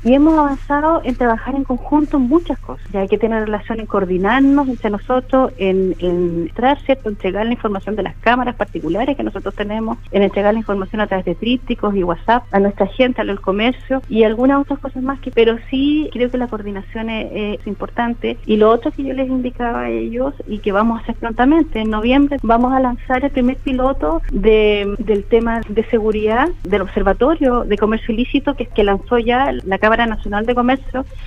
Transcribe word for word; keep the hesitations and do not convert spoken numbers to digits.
Y hemos avanzado en trabajar en conjunto en muchas cosas. Ya hay que tener relación en coordinarnos entre nosotros, en, en entrar, ¿cierto?, entregar la información de las cámaras particulares que nosotros tenemos, en entregar la información a través de trípticos y WhatsApp a nuestra gente, al comercio y algunas otras cosas más. Que, pero sí creo que la coordinación es, es importante. Y lo otro que yo les indicaba a ellos y que vamos a hacer prontamente, en noviembre vamos a lanzar el primer piloto de, del tema de seguridad del Observatorio de Comercio Ilícito que, que lanzó ya la Cámara Nacional de Comercio